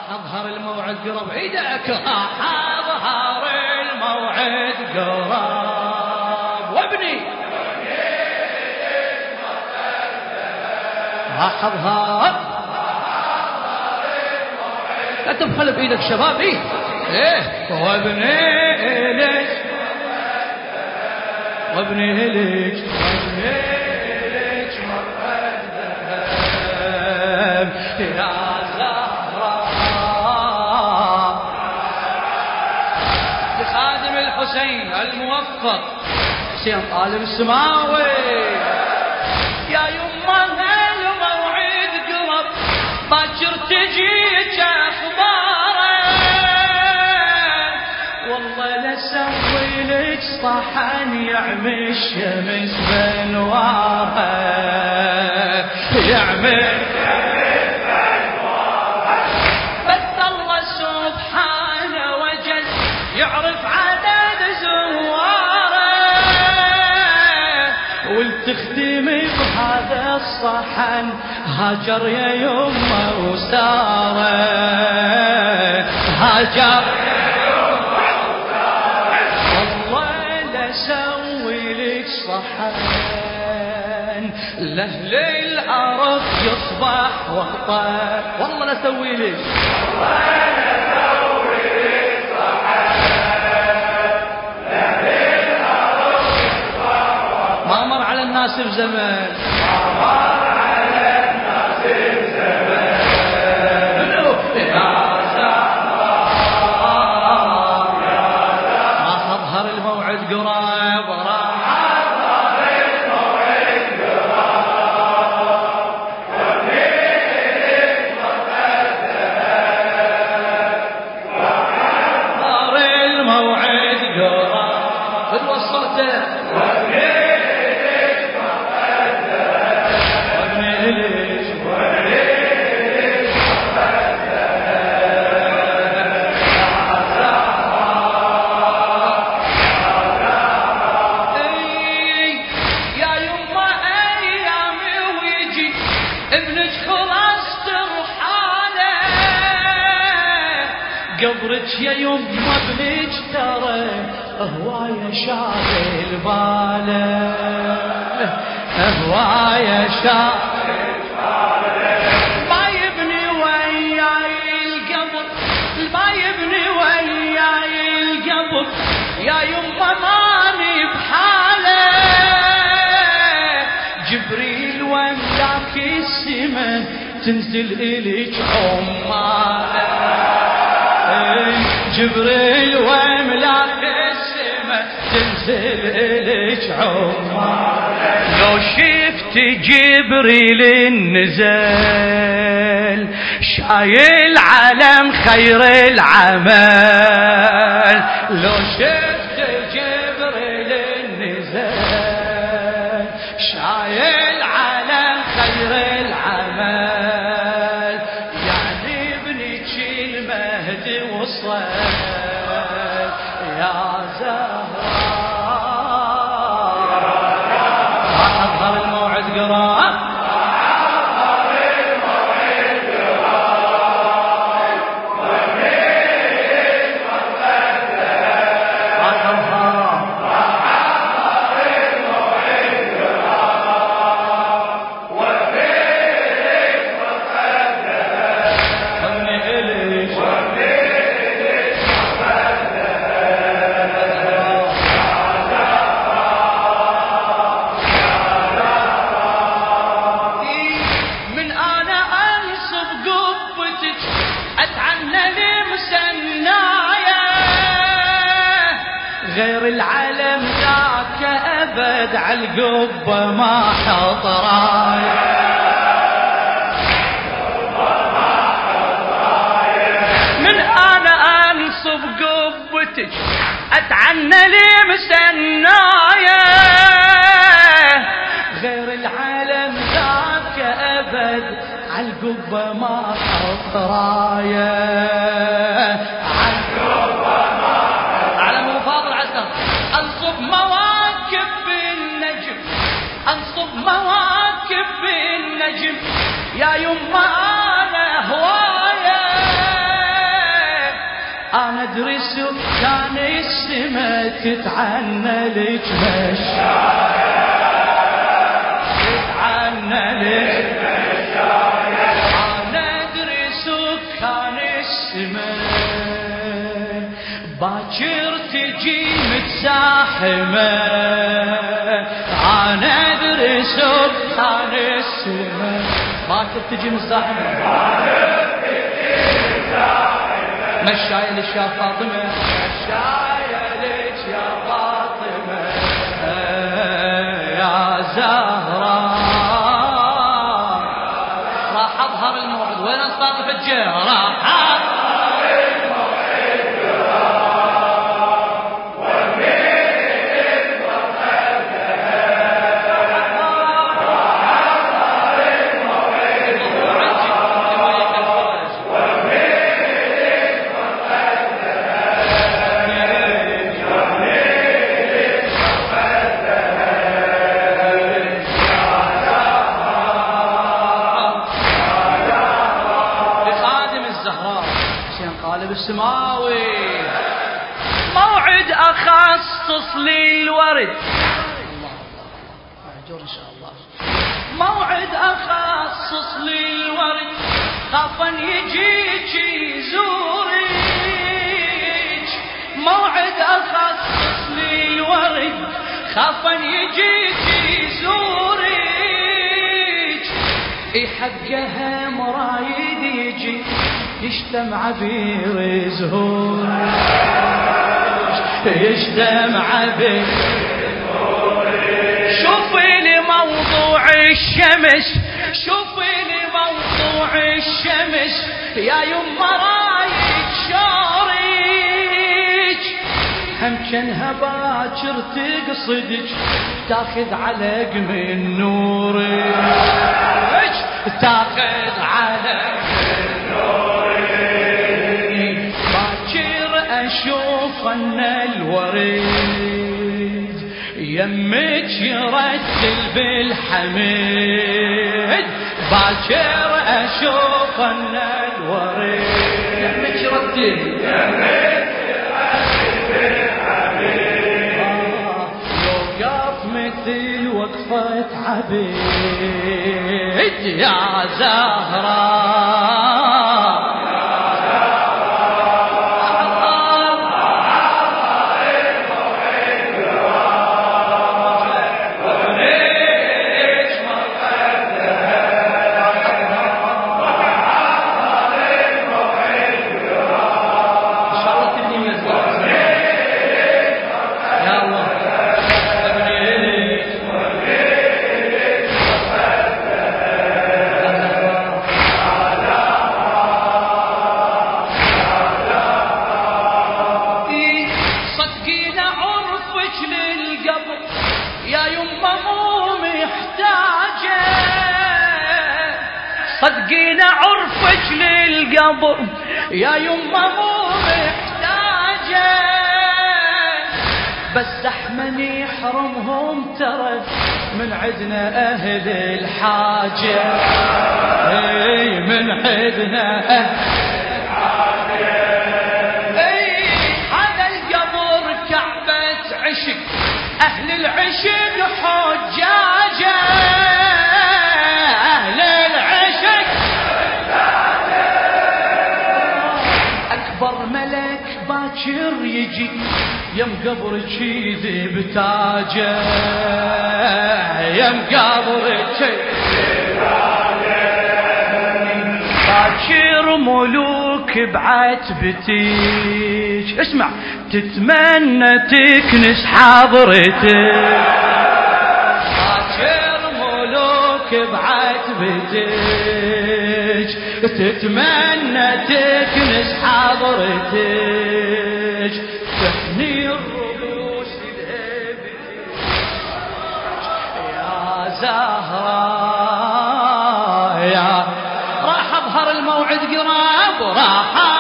أظهر الموعد قرب عيدك، أظهر الموعد قرب وابني أظهر. لا تبخل بإيدك شباب. إيه وابني لك وابني لك يا زهراء لخادم الحسين الموفق حسين طالب السماوي. يا يمه الموعد قرب باكر تجيك اخباره، والله لسوي لك صحن يعمي الشمس بنواره، يعمي يعرف عدد زواره، والتخدمي بهذا الصحن هاجر يا يمه وساره، هاجر والله لسوي لك صحن لاهل الارض يصبح وطن، والله لسوي لك الناس بزمان، مر على الناس بزمان. يا زهراء ما أظهر الموعد قراب، أظهر الموعد قراب، وبيلك أظهر الموعد قراب. قد وصلته قبرك يا يمه ابنك ترى هواية شاغل باله، هواية شاغل باله. ما يبني وياي القبر، ما يبني وياي القبر يا يمه ماني بحاله، جبريل وملاك السماء تنزل إليك عماله، جبريل وملاك السماء تنزل إليك عماله. لو شفت جبريل النزل شايل علم خير العمل، لو شفت جبريل النزل شايل علم خير العمل، يعني ابنك المهدي وصل يا زهراء. أظهر الموعد قراب، أظهر الموعد قراب، وبيلك أظهر الموعد قراب، وبيلك وابني إليك غير العلم ذاك أبد عالقبة ما حط راية، من أنا أنصب قبتك أتعنى لي مسناية، غير العلم ذاك أبد عالقبة ما حط راية، أنصب مواكب بالنجم، أنصب مواكب بالنجم يا يمه أنا هواية، ادري سكان السما تتعنى لك مشايا تتعنى لك مشايا انا ادري سكان السما باكر تجي متزاحمه انا ادري سكان السما باكر تجي متزاحمه مشايا ليش يا فاطمة مشايا ليش يا فاطمة يا زهراء راح أظهر الموعد وين أصطاد الحجة راح أظهر الموعد والميت وخلدها راح أظهر الموعد السماوي موعد أخصص للورد الله معجور إن شاء الله موعد أخصص للورد خافا يجيك يزورك موعد أخصص للورد خافا يجيك يزورك حقها مرايد يجي يشتم عبير زهور يشتم عبير شوفي لي موضوع الشمس شوفي لي موضوع الشمس يا يما رايد شارك هم كانها باكر تقصدك تاخذ علق من نورك تاخذ علق أشوف أن الوريد يمك يرتل بالحميد باكر أشوف أن الوريد يمك يرتل بالحميد يوقف مثل وقفة عبيد يا زهراء صدقينا عرفك للقبر يا يما مو محتاجة بس زحمن يحرمهم ترى من عدنا أهل الحاجة من عدنا أهل الحاجة هذا القبر كعبة عشق أهل العشق حجاجة ملك باكر يجي يم قبرك بتاجه يم قبرك باكر ملوك بعتبتيج اسمع تتمنى تكنس حضرتك باكر ملوك بعتبتيج تتمنى تكنس حضرتك تحني الرؤوس يا زهراء يا راح اظهر الموعد قراب راح